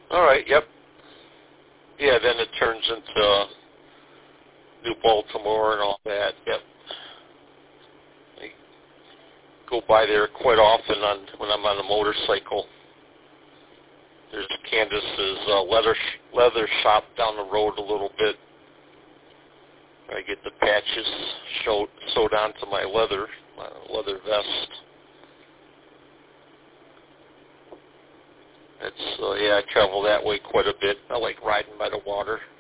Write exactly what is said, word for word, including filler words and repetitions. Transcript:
All right. Yep. Yeah. Then it turns into New Baltimore and all that. Yep. I go by there quite often on when I'm on a motorcycle. There's Candace's uh, leather sh- leather shop down the road a little bit. I get the patches sewed, sewed onto my leather, my leather vest. It's uh, yeah, I travel that way quite a bit. I like riding by the water.